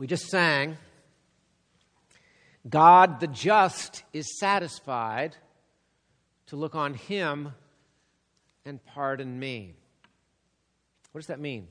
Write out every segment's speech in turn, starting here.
We just sang, God the just is satisfied to look on him and pardon me. What does that mean?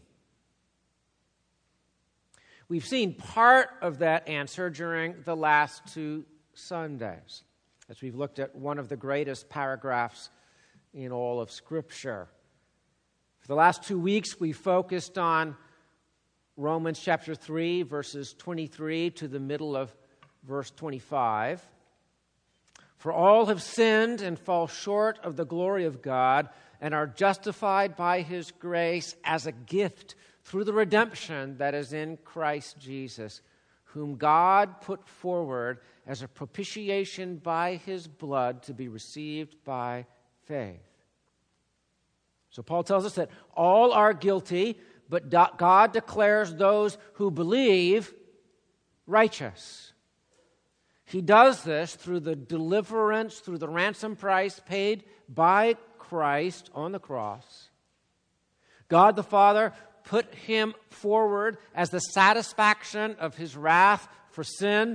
We've seen part of that answer during the last 2 Sundays, as we've looked at one of the greatest paragraphs in all of Scripture. For the last 2 weeks, we focused on Romans chapter 3, verses 23 to the middle of verse 25. For all have sinned and fall short of the glory of God and are justified by his grace as a gift through the redemption that is in Christ Jesus, whom God put forward as a propitiation by his blood to be received by faith. So Paul tells us that all are guilty, but God declares those who believe righteous. He does this through the deliverance, through the ransom price paid by Christ on the cross. God the Father put him forward as the satisfaction of his wrath for sin.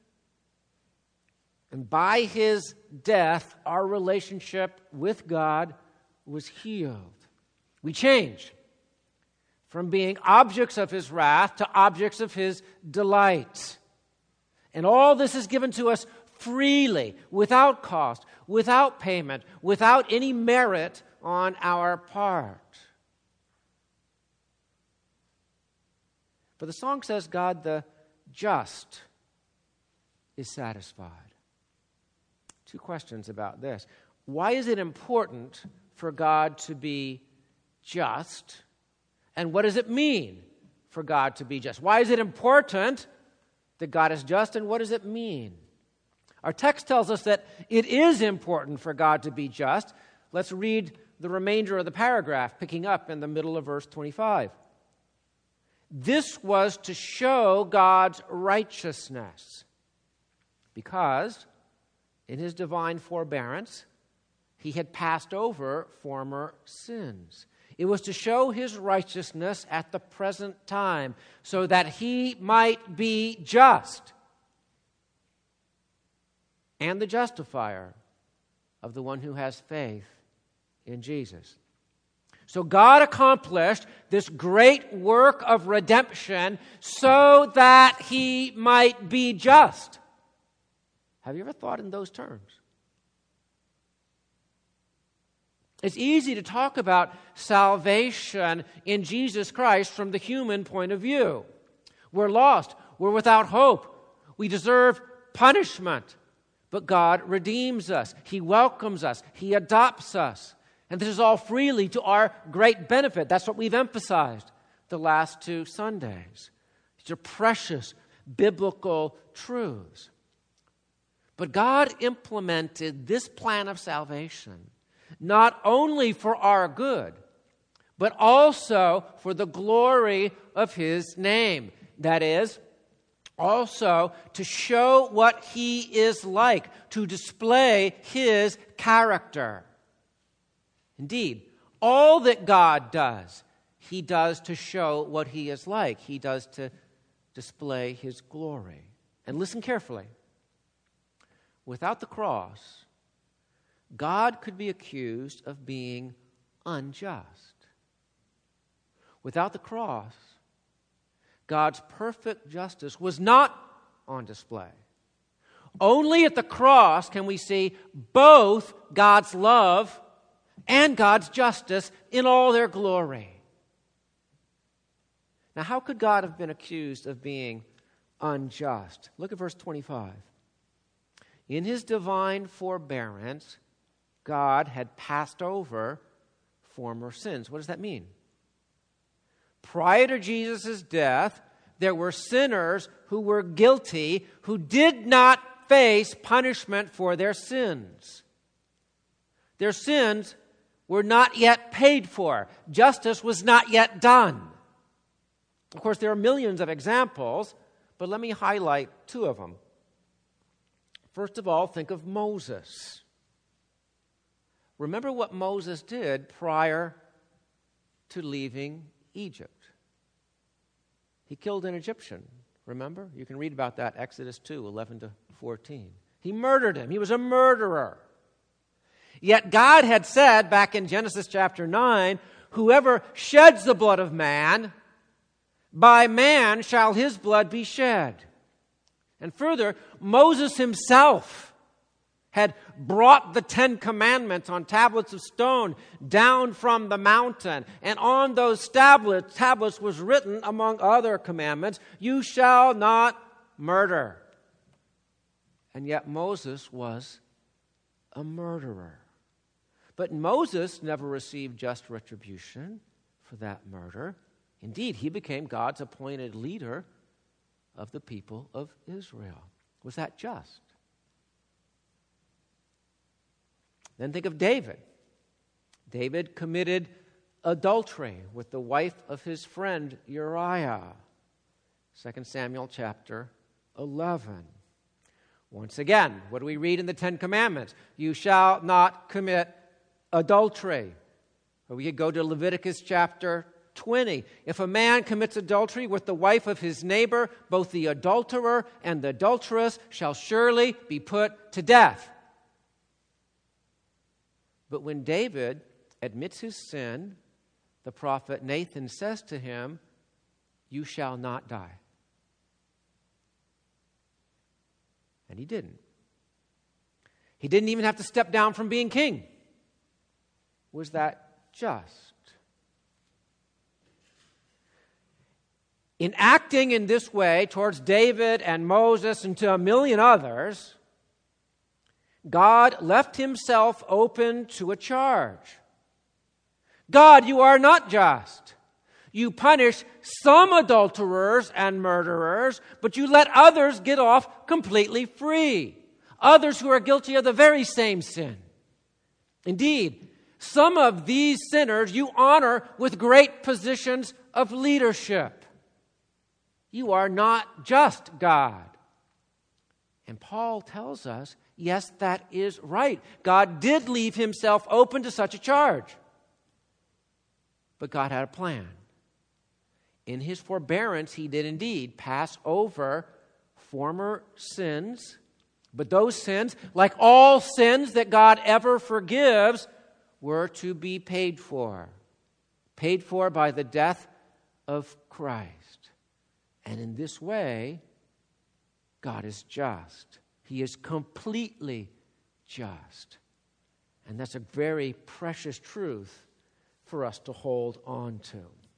And by his death, our relationship with God was healed. We change from being objects of his wrath to objects of his delight. And all this is given to us freely, without cost, without payment, without any merit on our part. But the song says God the just is satisfied. 2 questions about this. Why is it important for God to be just? And what does it mean for God to be just? Why is it important that God is just, and what does it mean? Our text tells us that it is important for God to be just. Let's read the remainder of the paragraph, picking up in the middle of verse 25. This was to show God's righteousness, because in his divine forbearance, he had passed over former sins. It was to show his righteousness at the present time, so that he might be just and the justifier of the one who has faith in Jesus. So God accomplished this great work of redemption so that he might be just. Have you ever thought in those terms? It's easy to talk about salvation in Jesus Christ from the human point of view. We're lost. We're without hope. We deserve punishment. But God redeems us. He welcomes us. He adopts us. And this is all freely to our great benefit. That's what we've emphasized the last 2 Sundays. These are precious biblical truths. But God implemented this plan of salvation not only for our good, but also for the glory of his name. That is, also to show what he is like, to display his character. Indeed, all that God does, he does to show what he is like. He does to display his glory. And listen carefully. Without the cross, God could be accused of being unjust. Without the cross, God's perfect justice was not on display. Only at the cross can we see both God's love and God's justice in all their glory. Now, how could God have been accused of being unjust? Look at verse 25. In his divine forbearance, God had passed over former sins. What does that mean? Prior to Jesus' death, there were sinners who were guilty, who did not face punishment for their sins. Their sins were not yet paid for. Justice was not yet done. Of course, there are millions of examples, but let me highlight 2 of them. First of all, think of Moses. Remember what Moses did prior to leaving Egypt. He killed an Egyptian, remember? You can read about that, Exodus 2, 11 to 14. He murdered him. He was a murderer. Yet God had said back in Genesis chapter 9, whoever sheds the blood of man, by man shall his blood be shed. And further, Moses himself had brought the 10 Commandments on tablets of stone down from the mountain. And on those tablets was written, among other commandments, you shall not murder. And yet Moses was a murderer. But Moses never received just retribution for that murder. Indeed, he became God's appointed leader of the people of Israel. Was that just? Then think of David. David committed adultery with the wife of his friend Uriah. 2 Samuel chapter 11. Once again, what do we read in the 10 Commandments? You shall not commit adultery. Or we could go to Leviticus chapter 20. If a man commits adultery with the wife of his neighbor, both the adulterer and the adulteress shall surely be put to death. But when David admits his sin, the prophet Nathan says to him, you shall not die. And he didn't. He didn't even have to step down from being king. Was that just? In acting in this way towards David and Moses and to a million others, God left himself open to a charge. God, you are not just. You punish some adulterers and murderers, but you let others get off completely free. Others who are guilty of the very same sin. Indeed, some of these sinners you honor with great positions of leadership. You are not just, God. And Paul tells us, yes, that is right. God did leave himself open to such a charge. But God had a plan. In his forbearance, he did indeed pass over former sins. But those sins, like all sins that God ever forgives, were to be paid for. Paid for by the death of Christ. And in this way, God is just. He is completely just. And that's a very precious truth for us to hold on to.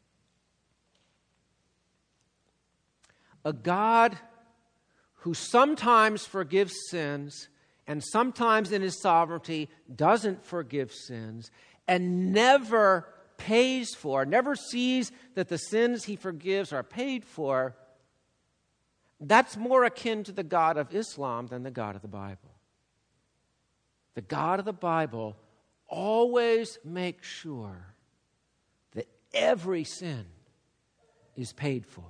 A God who sometimes forgives sins and sometimes in his sovereignty doesn't forgive sins and never pays for, never sees that the sins he forgives are paid for, that's more akin to the God of Islam than the God of the Bible. The God of the Bible always makes sure that every sin is paid for.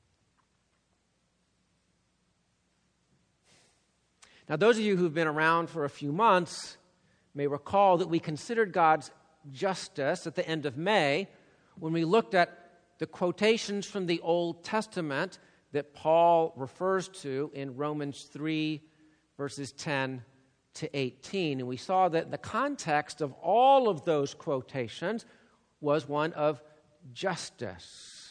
Now, those of you who've been around for a few months may recall that we considered God's justice at the end of May when we looked at the quotations from the Old Testament that Paul refers to in Romans 3, verses 10 to 18. And we saw that the context of all of those quotations was one of justice.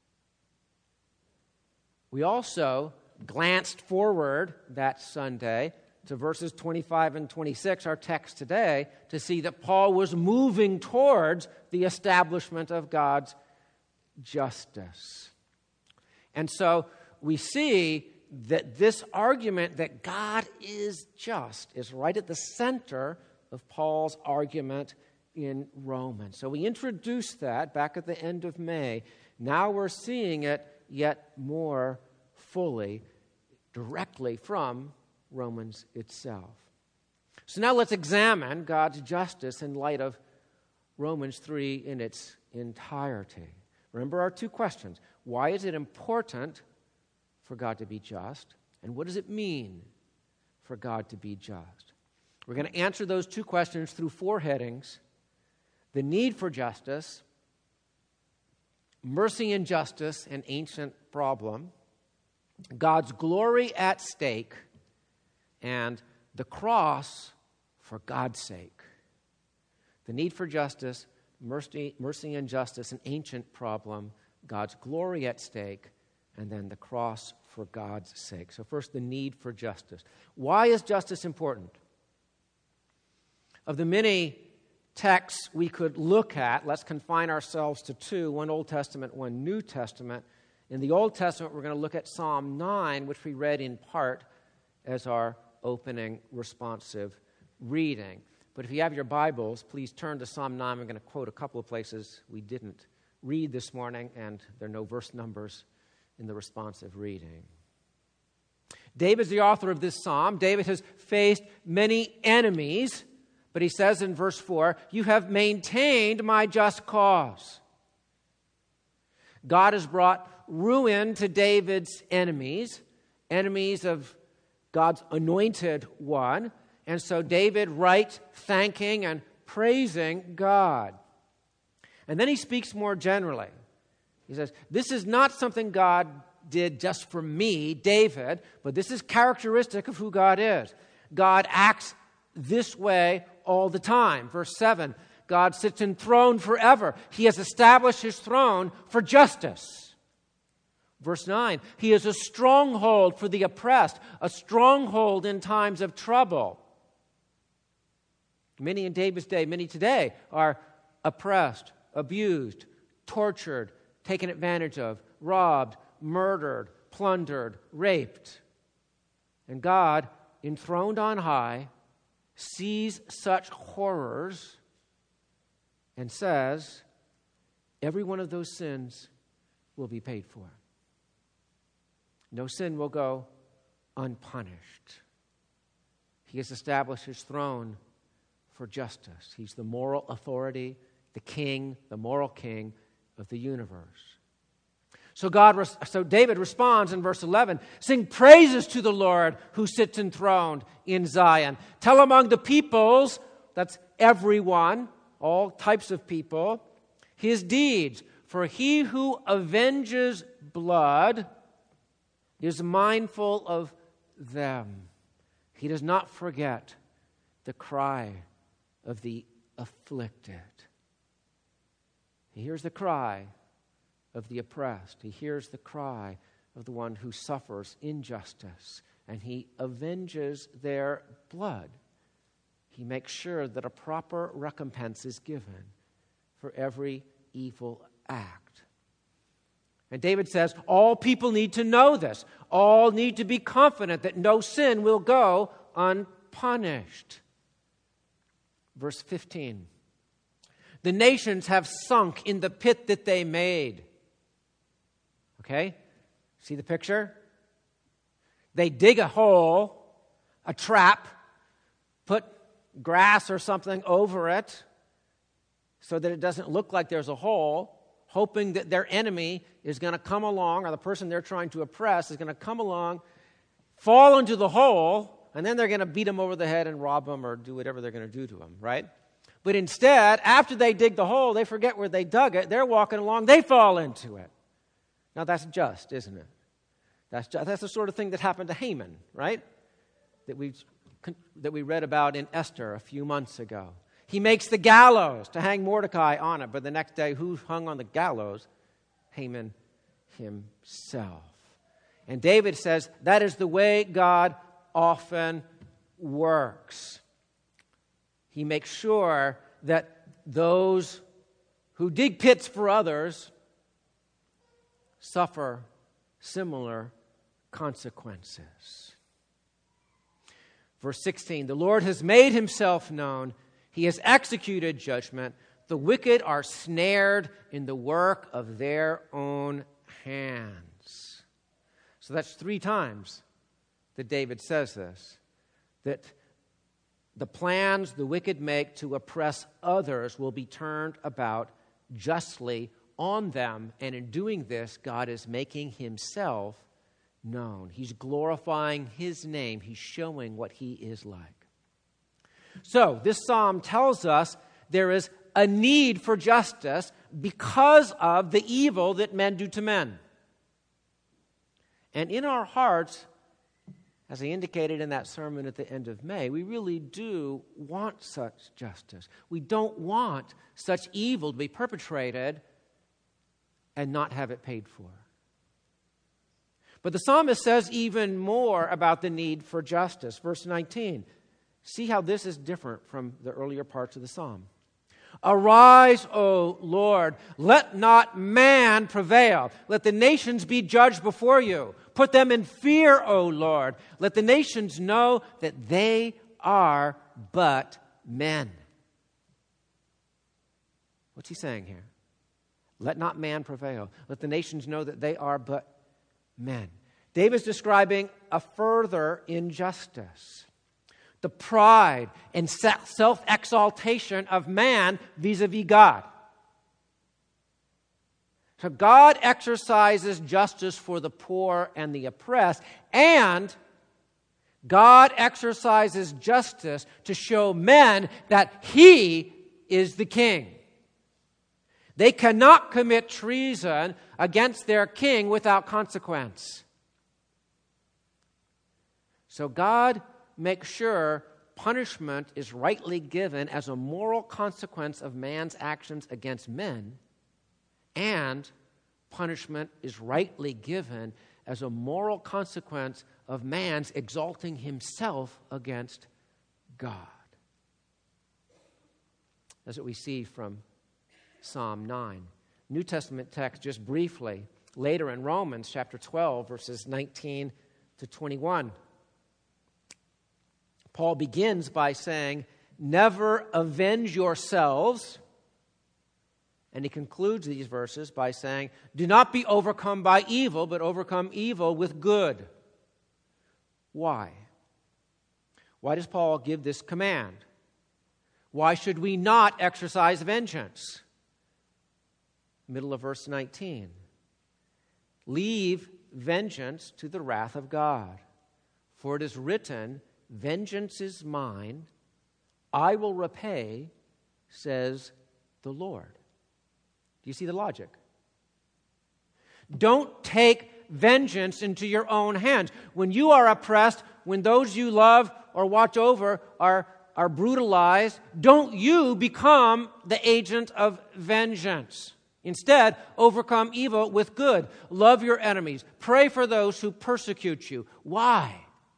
We also glanced forward that Sunday to verses 25 and 26, our text today, to see that Paul was moving towards the establishment of God's justice. And so we see that this argument that God is just is right at the center of Paul's argument in Romans. So we introduced that back at the end of May. Now we're seeing it yet more fully, directly from Romans itself. So now let's examine God's justice in light of Romans 3 in its entirety. Remember our two questions. Why is it important for God to be just? And what does it mean for God to be just? We're going to answer those two questions through four headings: the need for justice, mercy and justice, an ancient problem, God's glory at stake, and the cross for God's sake. The need for justice, mercy and justice, an ancient problem, God's glory at stake, and then the cross for God's sake. So first, the need for justice. Why is justice important? Of the many texts we could look at, let's confine ourselves to two, one Old Testament, one New Testament. In the Old Testament, we're going to look at Psalm 9, which we read in part as our opening responsive reading. But if you have your Bibles, please turn to Psalm 9. I'm going to quote a couple of places we didn't read this morning, and there are no verse numbers in the responsive reading. David's the author of this psalm. David has faced many enemies, but he says in verse 4, "You have maintained my just cause." God has brought ruin to David's enemies of God's anointed one. And so David writes thanking and praising God. And then he speaks more generally. He says, this is not something God did just for me, David, but this is characteristic of who God is. God acts this way all the time. Verse 7, God sits enthroned forever. He has established his throne for justice. Verse 9, he is a stronghold for the oppressed, a stronghold in times of trouble. Many in David's day, many today, are oppressed, abused, tortured, taken advantage of, robbed, murdered, plundered, raped. And God, enthroned on high, sees such horrors and says, every one of those sins will be paid for. No sin will go unpunished. He has established his throne for justice. He's the moral authority, the king, the moral king of the universe. So David responds in verse 11, sing praises to the Lord who sits enthroned in Zion. Tell among the peoples, that's everyone, all types of people, his deeds. For he who avenges blood is mindful of them. He does not forget the cry of the afflicted. He hears the cry of the oppressed. He hears the cry of the one who suffers injustice, and he avenges their blood. He makes sure that a proper recompense is given for every evil act. And David says, all people need to know this. All need to be confident that no sin will go unpunished. Verse 15. The nations have sunk in the pit that they made. Okay? See the picture? They dig a hole, a trap, put grass or something over it so that it doesn't look like there's a hole, hoping that their enemy is going to come along, or the person they're trying to oppress is going to come along, fall into the hole, and then they're going to beat them over the head and rob them or do whatever they're going to do to them, right? But instead, after they dig the hole, they forget where they dug it. They're walking along, they fall into it. Now that's just, isn't it? That's the sort of thing that happened to Haman, right? That we read about in Esther a few months ago. He makes the gallows to hang Mordecai on it, but the next day, who hung on the gallows? Haman himself. And David says that is the way God often works. He makes sure that those who dig pits for others suffer similar consequences. Verse 16, the Lord has made himself known. He has executed judgment. The wicked are snared in the work of their own hands. So that's 3 times that David says this, that the plans the wicked make to oppress others will be turned about justly on them. And in doing this, God is making himself known. He's glorifying his name. He's showing what he is like. So this psalm tells us there is a need for justice because of the evil that men do to men. And in our hearts, as I indicated in that sermon at the end of May, we really do want such justice. We don't want such evil to be perpetrated and not have it paid for. But the psalmist says even more about the need for justice. Verse 19. See how this is different from the earlier parts of the psalm. Arise, O Lord, let not man prevail. Let the nations be judged before you. Put them in fear, O Lord. Let the nations know that they are but men. What's he saying here? Let not man prevail. Let the nations know that they are but men. David's describing a further injustice. The pride and self-exaltation of man vis-a-vis God. So God exercises justice for the poor and the oppressed, and God exercises justice to show men that He is the king. They cannot commit treason against their king without consequence. So God makes sure punishment is rightly given as a moral consequence of man's actions against men, and punishment is rightly given as a moral consequence of man's exalting himself against God. That's what we see from Psalm 9. New Testament text, just briefly, later in Romans chapter 12, verses 19 to 21. Paul begins by saying, never avenge yourselves. And he concludes these verses by saying, do not be overcome by evil, but overcome evil with good. Why? Why does Paul give this command? Why should we not exercise vengeance? Middle of verse 19. Leave vengeance to the wrath of God. For it is written, vengeance is mine, I will repay, says the Lord. Do you see the logic? Don't take vengeance into your own hands. When you are oppressed, when those you love or watch over are brutalized, don't you become the agent of vengeance. Instead, overcome evil with good. Love your enemies. Pray for those who persecute you. Why?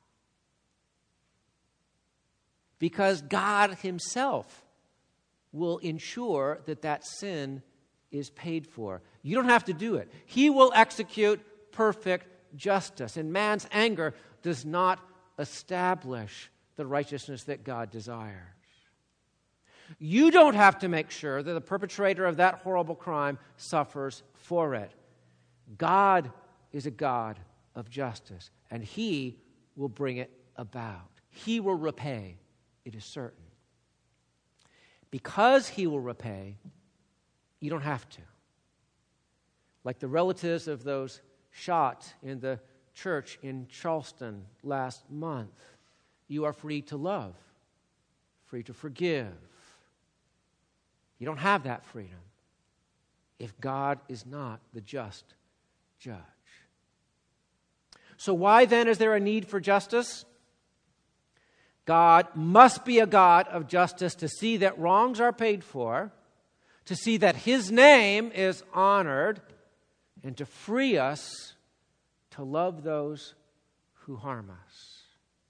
Because God Himself will ensure that that sin is paid for. You don't have to do it. He will execute perfect justice. And man's anger does not establish the righteousness that God desires. You don't have to make sure that the perpetrator of that horrible crime suffers for it. God is a God of justice, and He will bring it about. He will repay, it is certain. Because He will repay, you don't have to. Like the relatives of those shot in the church in Charleston last month, you are free to love, free to forgive. You don't have that freedom if God is not the just judge. So why then is there a need for justice? God must be a God of justice to see that wrongs are paid for, to see that His name is honored, and to free us to love those who harm us.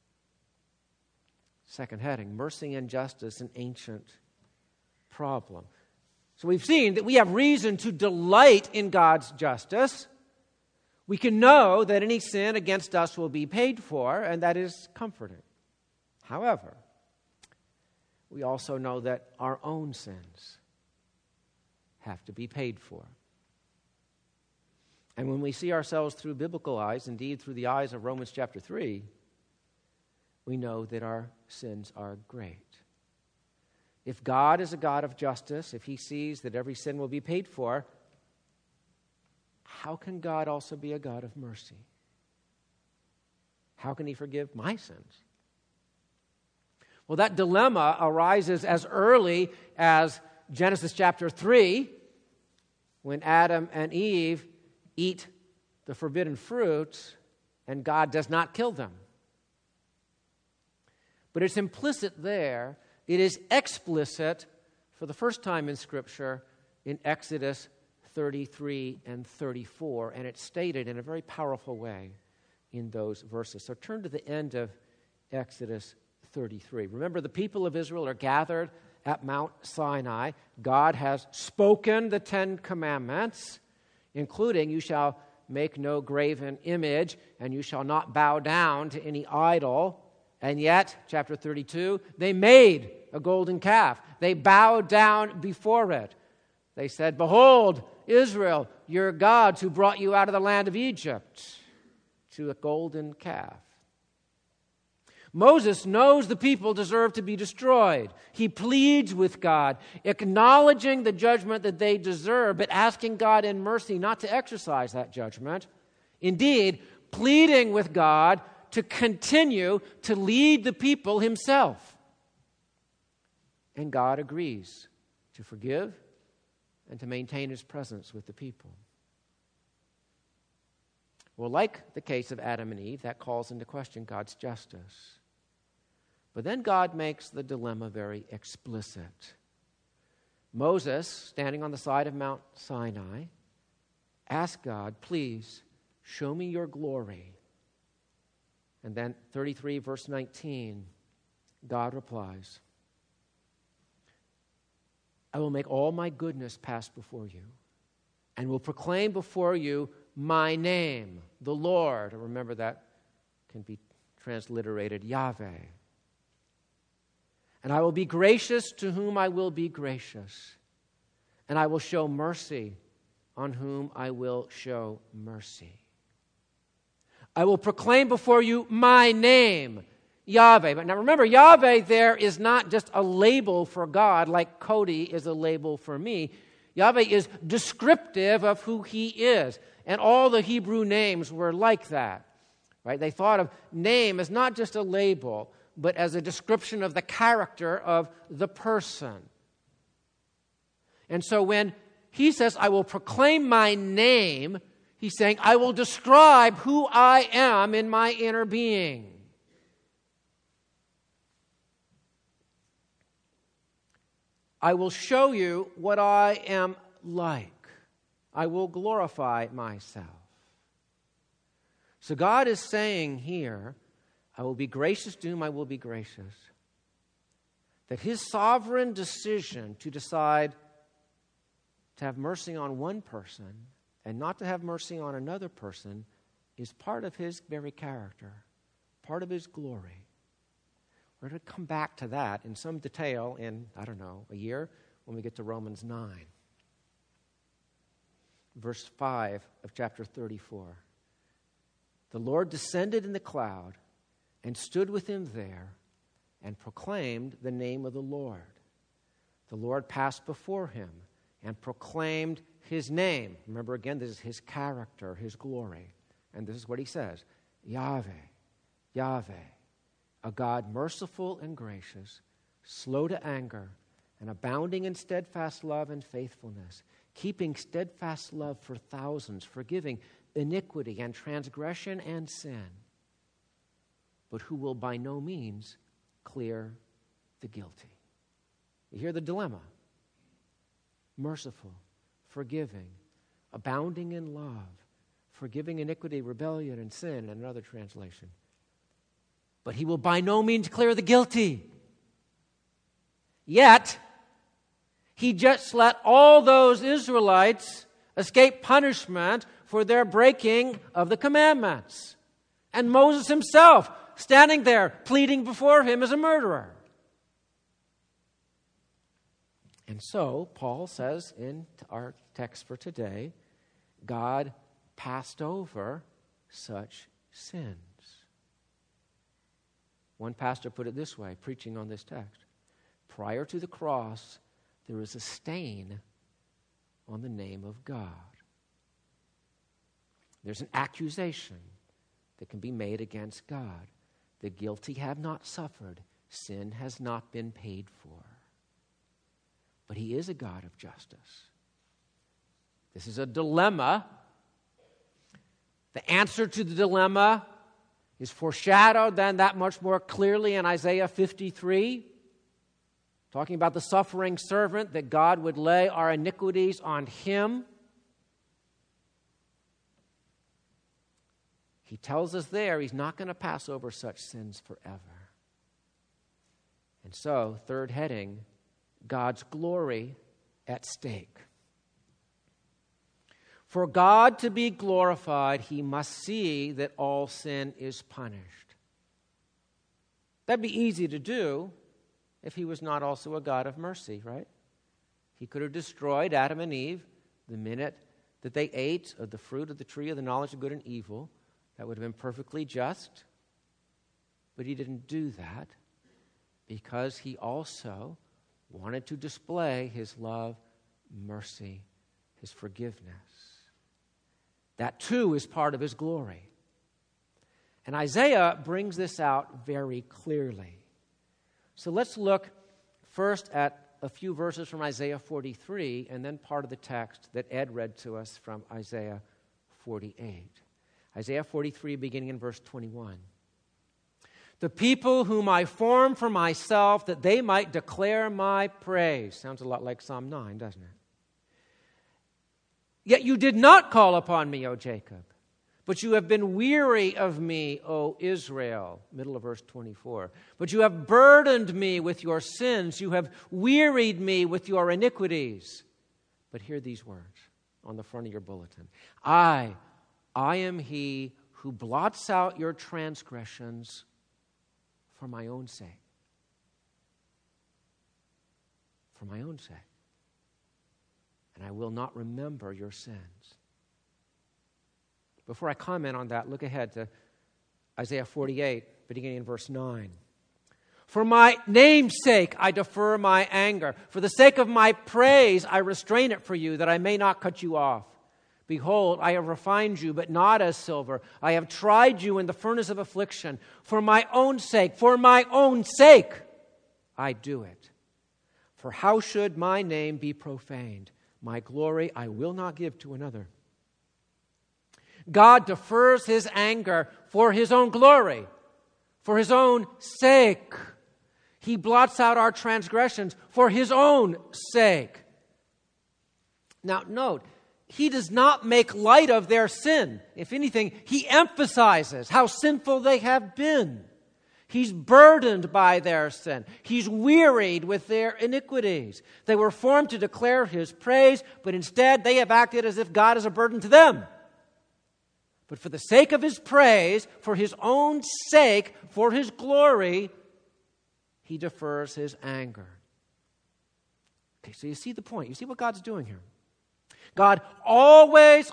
Second heading, mercy and justice, an ancient problem. So we've seen that we have reason to delight in God's justice. We can know that any sin against us will be paid for, and that is comforting. However, we also know that our own sins have to be paid for. And when we see ourselves through biblical eyes, indeed through the eyes of Romans chapter 3, we know that our sins are great. If God is a God of justice, if He sees that every sin will be paid for, how can God also be a God of mercy? How can He forgive my sins? Well, that dilemma arises as early as Genesis chapter 3, when Adam and Eve eat the forbidden fruit and God does not kill them. But it's implicit there. It is explicit for the first time in Scripture in Exodus 33 and 34, and it's stated in a very powerful way in those verses. So turn to the end of Exodus 33. Remember, the people of Israel are gathered at Mount Sinai. God has spoken the 10 Commandments, including, you shall make no graven image, and you shall not bow down to any idol. And yet, chapter 32, they made a golden calf. They bowed down before it. They said, "Behold, Israel, your gods who brought you out of the land of Egypt," to a golden calf. Moses knows the people deserve to be destroyed. He pleads with God, acknowledging the judgment that they deserve, but asking God in mercy not to exercise that judgment. Indeed, pleading with God to continue to lead the people himself. And God agrees to forgive and to maintain his presence with the people. Well, like the case of Adam and Eve, that calls into question God's justice. But then God makes the dilemma very explicit. Moses, standing on the side of Mount Sinai, asked God, "Please, show me your glory." And then 33, verse 19, God replies, "I will make all my goodness pass before you, and will proclaim before you my name, the Lord." Remember, that can be transliterated Yahweh. "And I will be gracious to whom I will be gracious, and I will show mercy on whom I will show mercy. I will proclaim before you my name, Yahweh." But now remember, Yahweh there is not just a label for God like Cody is a label for me. Yahweh is descriptive of who he is. And all the Hebrew names were like that. Right? They thought of name as not just a label, but as a description of the character of the person. And so when he says, "I will proclaim my name," he's saying, I will describe who I am in my inner being. I will show you what I am like. I will glorify myself. So God is saying here, I will be gracious to whom I will be gracious. That his sovereign decision to decide to have mercy on one person and not to have mercy on another person is part of his very character, part of his glory. We're going to come back to that in some detail in, a year when we get to Romans 9. Verse 5 of chapter 34. "The Lord descended in the cloud and stood with him there and proclaimed the name of the Lord. The Lord passed before him and proclaimed his name." Remember again, this is his character, his glory. And this is what he says, "Yahweh, Yahweh, a God merciful and gracious, slow to anger, and abounding in steadfast love and faithfulness, keeping steadfast love for thousands, forgiving iniquity and transgression and sin, but who will by no means clear the guilty." You hear the dilemma. Merciful, forgiving, abounding in love, forgiving iniquity, rebellion, and sin, in another translation. But he will by no means clear the guilty. Yet, he just let all those Israelites escape punishment for their breaking of the commandments. And Moses himself standing there pleading before him as a murderer. And so, Paul says in our text for today, God passed over such sins. One pastor put it this way, preaching on this text: prior to the cross, there is a stain on the name of God. There's an accusation that can be made against God. The guilty have not suffered. Sin has not been paid for. But he is a God of justice. This is a dilemma. The answer to the dilemma is foreshadowed then that much more clearly in Isaiah 53, talking about the suffering servant, that God would lay our iniquities on him. He tells us there he's not going to pass over such sins forever. And so, third heading, God's glory at stake. For God to be glorified, he must see that all sin is punished. That'd be easy to do if he was not also a God of mercy, right? He could have destroyed Adam and Eve the minute that they ate of the fruit of the tree of the knowledge of good and evil. That would have been perfectly just. But he didn't do that because he also wanted to display his love, mercy, his forgiveness. That too is part of his glory. And Isaiah brings this out very clearly. So let's look first at a few verses from Isaiah 43 and then part of the text that Ed read to us from Isaiah 48. Isaiah 43, beginning in verse 21. The people whom I formed for myself, that they might declare my praise. Sounds a lot like Psalm 9, doesn't it? Yet you did not call upon me, O Jacob, but you have been weary of me, O Israel. Middle of verse 24. But you have burdened me with your sins. You have wearied me with your iniquities. But hear these words on the front of your bulletin. I am he who blots out your transgressions for my own sake. For my own sake. And I will not remember your sins. Before I comment on that, look ahead to Isaiah 48, beginning in verse 9. For my name's sake, I defer my anger. For the sake of my praise, I restrain it for you, that I may not cut you off. Behold, I have refined you, but not as silver. I have tried you in the furnace of affliction. For my own sake, I do it. For how should my name be profaned? My glory I will not give to another. God defers his anger for his own glory, for his own sake. He blots out our transgressions for his own sake. Now, note, he does not make light of their sin. If anything, he emphasizes how sinful they have been. He's burdened by their sin. He's wearied with their iniquities. They were formed to declare his praise, but instead they have acted as if God is a burden to them. But for the sake of his praise, for his own sake, for his glory, he defers his anger. Okay, so you see the point. You see what God's doing here. God always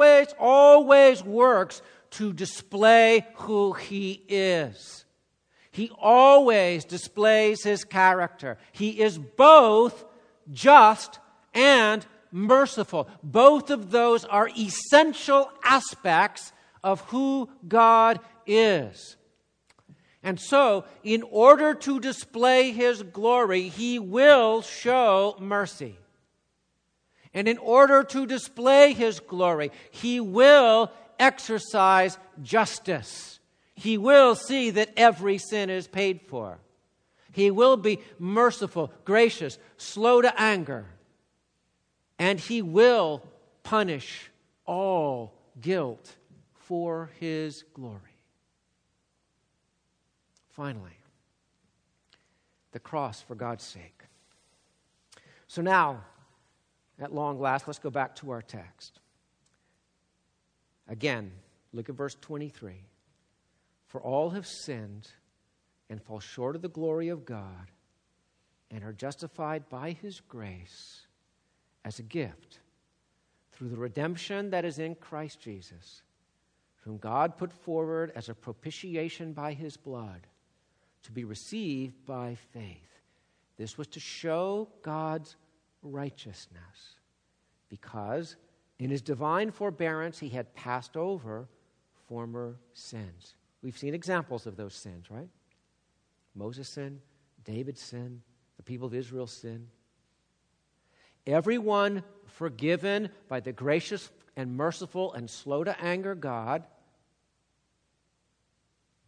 works to display who he is. He always displays his character. He is both just and merciful. Both of those are essential aspects of who God is. And so, in order to display his glory, he will show mercy. And in order to display his glory, he will exercise justice. He will see that every sin is paid for. He will be merciful, gracious, slow to anger. And he will punish all guilt for his glory. Finally, the cross for God's sake. So now, at long last, let's go back to our text. Again, look at verse 23. For all have sinned and fall short of the glory of God and are justified by his grace as a gift through the redemption that is in Christ Jesus, whom God put forward as a propitiation by his blood to be received by faith. This was to show God's righteousness, because in his divine forbearance he had passed over former sins. We've seen examples of those sins, right? Moses sinned, David sinned, the people of Israel sinned. Everyone forgiven by the gracious and merciful and slow to anger God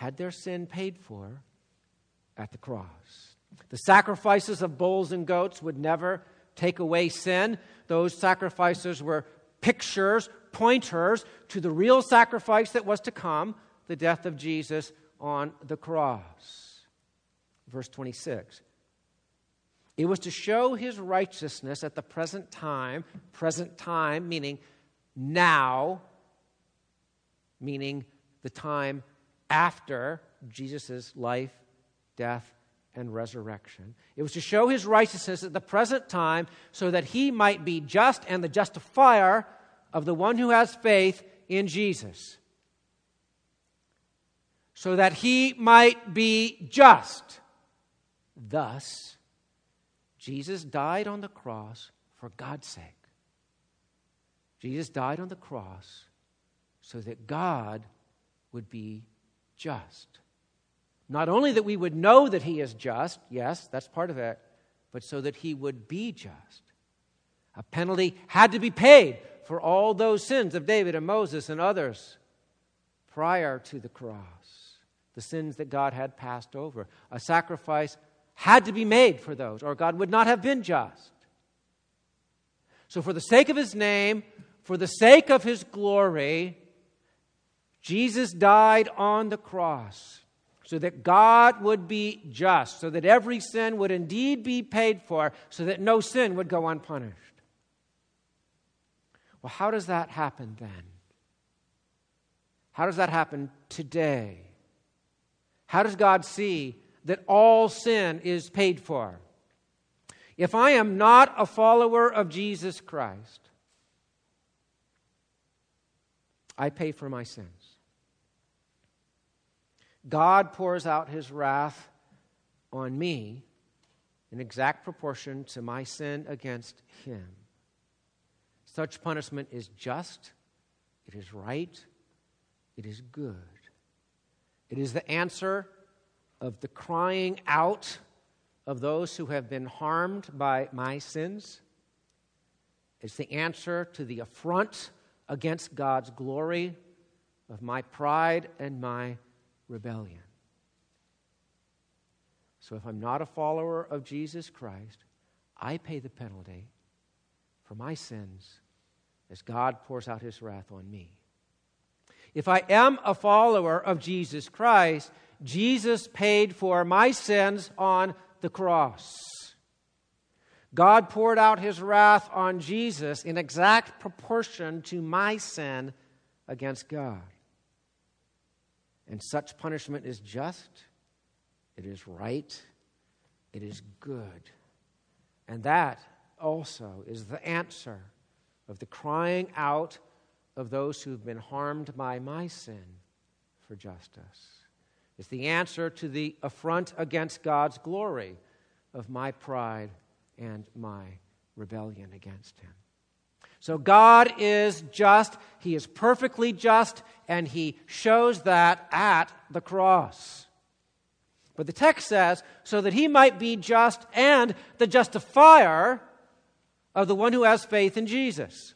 had their sin paid for at the cross. The sacrifices of bulls and goats would never take away sin. Those sacrifices were pictures, pointers to the real sacrifice that was to come, the death of Jesus on the cross. Verse 26. It was to show his righteousness at the present time meaning now, meaning the time after Jesus' life, death, and resurrection. It was to show his righteousness at the present time so that he might be just and the justifier of the one who has faith in Jesus. So that he might be just. Thus, Jesus died on the cross for God's sake. Jesus died on the cross so that God would be just. Not only that we would know that he is just, yes, that's part of it, but so that he would be just. A penalty had to be paid for all those sins of David and Moses and others prior to the cross, the sins that God had passed over. A sacrifice had to be made for those, or God would not have been just. So for the sake of his name, for the sake of his glory, Jesus died on the cross so that God would be just, so that every sin would indeed be paid for, so that no sin would go unpunished. Well, how does that happen then? How does that happen today? How does God see that all sin is paid for? If I am not a follower of Jesus Christ, I pay for my sins. God pours out his wrath on me in exact proportion to my sin against him. Such punishment is just, it is right, it is good. It is the answer of the crying out of those who have been harmed by my sins. It's the answer to the affront against God's glory of my pride and my rebellion. So if I'm not a follower of Jesus Christ, I pay the penalty for my sins as God pours out his wrath on me. If I am a follower of Jesus Christ, Jesus paid for my sins on the cross. God poured out his wrath on Jesus in exact proportion to my sin against God. And such punishment is just, it is right, it is good. And that also is the answer of the crying out of those who've been harmed by my sin for justice. It's the answer to the affront against God's glory of my pride and my rebellion against him. So God is just, he is perfectly just, and he shows that at the cross. But the text says, so that he might be just and the justifier of the one who has faith in Jesus.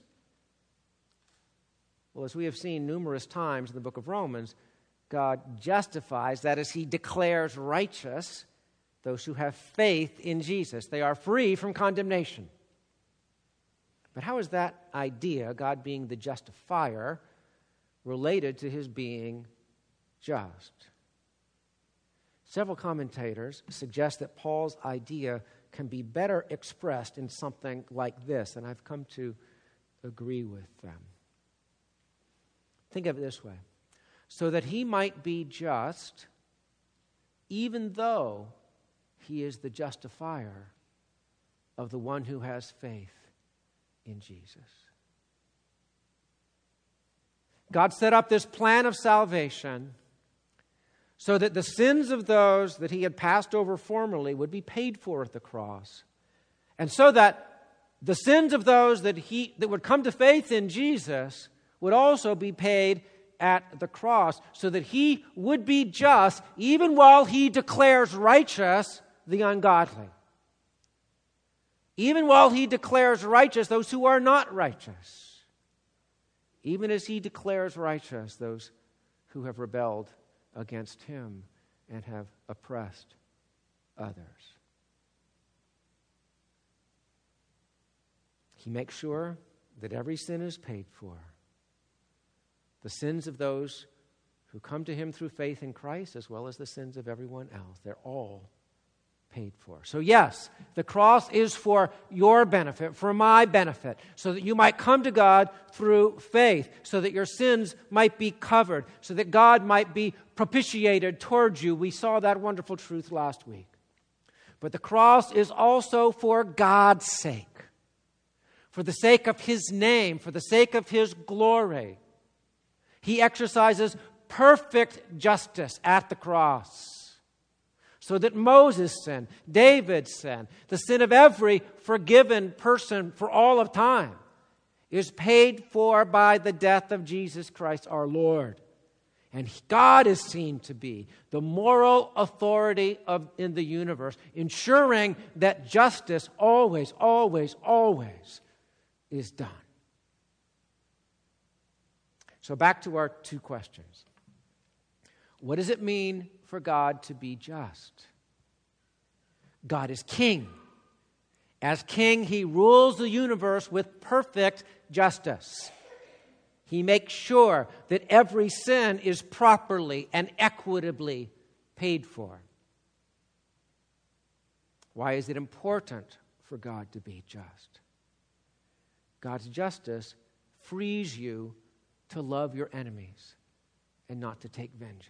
Well, as we have seen numerous times in the book of Romans, God justifies, that is, he declares righteous those who have faith in Jesus. They are free from condemnation. But how is that idea, God being the justifier, related to his being just? Several commentators suggest that Paul's idea can be better expressed in something like this, and I've come to agree with them. Think of it this way. So that he might be just, even though he is the justifier of the one who has faith in Jesus. God set up this plan of salvation so that the sins of those that he had passed over formerly would be paid for at the cross. And so that the sins of those that would come to faith in Jesus would also be paid at the cross, so that he would be just even while he declares righteous the ungodly. Even while he declares righteous those who are not righteous. Even as he declares righteous those who have rebelled against him and have oppressed others. He makes sure that every sin is paid for. The sins of those who come to him through faith in Christ, as well as the sins of everyone else, they're all paid for. So yes, the cross is for your benefit, for my benefit, so that you might come to God through faith, so that your sins might be covered, so that God might be propitiated towards you. We saw that wonderful truth last week. But the cross is also for God's sake, for the sake of his name, for the sake of his glory. He exercises perfect justice at the cross, so that Moses' sin, David's sin, the sin of every forgiven person for all of time is paid for by the death of Jesus Christ our Lord. And God is seen to be the moral authority in the universe, ensuring that justice always, always, always is done. So back to our two questions. What does it mean for God to be just? God is king. As king, he rules the universe with perfect justice. He makes sure that every sin is properly and equitably paid for. Why is it important for God to be just? God's justice frees you to love your enemies and not to take vengeance.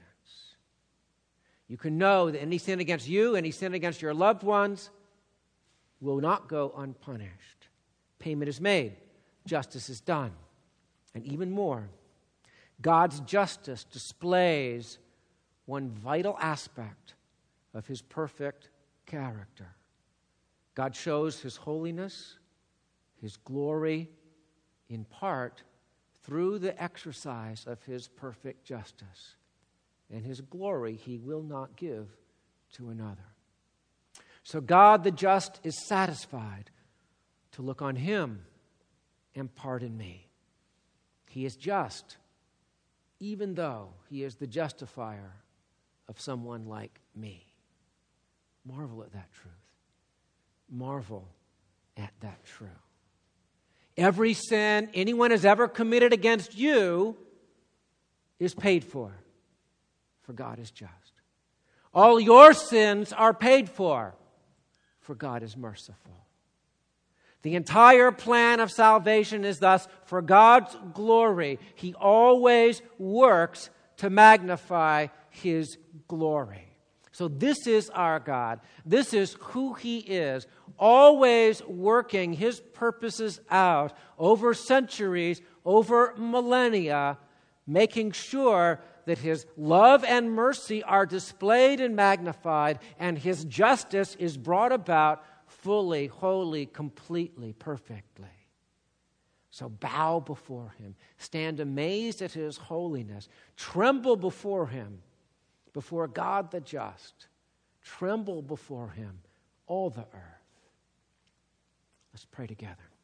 You can know that any sin against you, any sin against your loved ones will not go unpunished. Payment is made. Justice is done. And even more, God's justice displays one vital aspect of his perfect character. God shows his holiness, his glory, in part through the exercise of his perfect justice. And his glory he will not give to another. So God the just is satisfied to look on him and pardon me. He is just, even though he is the justifier of someone like me. Marvel at that truth. Marvel at that truth. Every sin anyone has ever committed against you is paid for God is just. All your sins are paid for God is merciful. The entire plan of salvation is thus for God's glory. He always works to magnify his glory. So this is our God. This is who he is, always working his purposes out over centuries, over millennia, making sure that his love and mercy are displayed and magnified, and his justice is brought about fully, wholly, completely, perfectly. So bow before him. Stand amazed at his holiness. Tremble before him, before God the just. Tremble before him, all the earth. Let's pray together.